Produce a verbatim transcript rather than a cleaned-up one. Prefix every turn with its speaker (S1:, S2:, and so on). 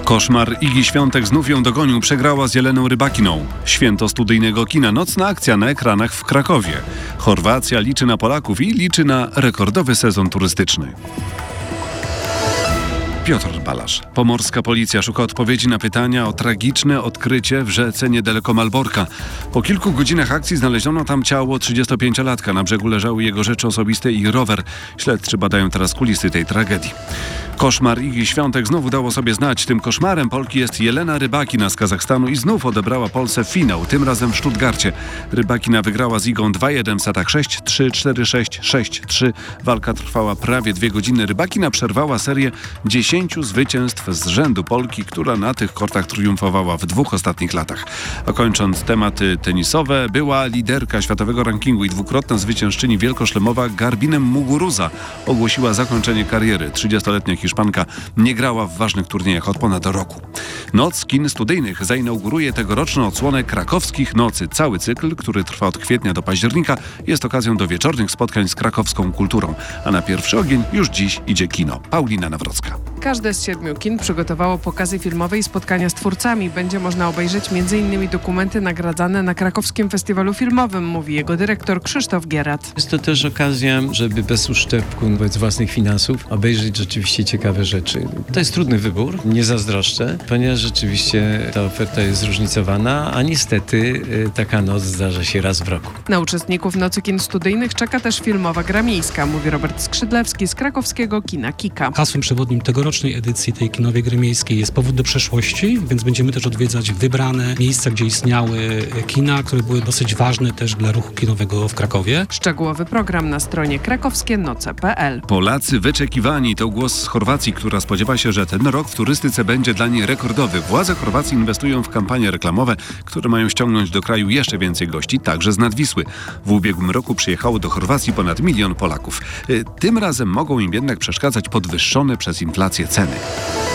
S1: Koszmar Igi Świątek znów ją dogonił, przegrała z Jeleną Rybakiną. Święto studyjnego kina, nocna akcja na ekranach w Krakowie. Chorwacja liczy na Polaków i liczy na rekordowy sezon turystyczny. Piotr Balasz. Pomorska policja szuka odpowiedzi na pytania o tragiczne odkrycie w rzece niedaleko Malborka. Po kilku godzinach akcji znaleziono tam ciało trzydziestopięciolatka. Na brzegu leżały jego rzeczy osobiste i rower. Śledczy badają teraz kulisy tej tragedii. Koszmar Igi Świątek znowu dało sobie znać. Tym koszmarem Polki jest Jelena Rybakina z Kazachstanu i znów odebrała Polsce finał, tym razem w Stuttgarcie. Rybakina wygrała z Igą dwa jeden w setach sześć trzy, cztery sześć, sześć trzy. Walka trwała prawie dwie godziny. Rybakina przerwała serię dziesięciu zwycięstw z rzędu Polki, która na tych kortach triumfowała w dwóch ostatnich latach. A kończąc tematy tenisowe, była liderka światowego rankingu i dwukrotna zwyciężczyni wielkoszlemowa Garbine Muguruza ogłosiła zakończenie kariery. trzydziestoletnia Hiszpanka nie grała w ważnych turniejach od ponad roku. Noc kin studyjnych zainauguruje tegoroczną odsłonę Krakowskich Nocy. Cały cykl, który trwa od kwietnia do października, jest okazją do wieczornych spotkań z krakowską kulturą. A na pierwszy ogień już dziś idzie kino. Paulina Nawrocka.
S2: Każde z siedmiu kin przygotowało pokazy filmowe i spotkania z twórcami. Będzie można obejrzeć między innymi dokumenty nagradzane na krakowskim festiwalu filmowym, mówi jego dyrektor Krzysztof Gierat.
S3: Jest to też okazja, żeby bez uszczerbku wobec własnych finansów obejrzeć rzeczywiście ciekawe rzeczy. To jest trudny wybór, nie zazdroszczę, ponieważ rzeczywiście ta oferta jest zróżnicowana, a niestety taka noc zdarza się raz w roku.
S2: Na uczestników Nocy Kin Studyjnych czeka też filmowa gra miejska, mówi Robert Skrzydlewski z krakowskiego kina Kika.
S4: Hasłem przewodnim tegorocznej edycji tej kinowej gry miejskiej jest powrót do przeszłości, więc będziemy też odwiedzać wybrane miejsca, gdzie istniały kina, które były dosyć ważne też dla ruchu kinowego w Krakowie.
S2: Szczegółowy program na stronie krakowskie noce kropka pe el.
S1: Polacy wyczekiwani to głos z Chorwacji, która spodziewa się, że ten rok w turystyce będzie dla niej rekordowy. Władze Chorwacji inwestują w kampanie reklamowe, które mają ściągnąć do kraju jeszcze więcej gości, także z nadwisły. W ubiegłym roku przyjechało do Chorwacji ponad milion Polaków. Tym razem mogą im jednak przeszkadzać podwyższone przez inflację ceny.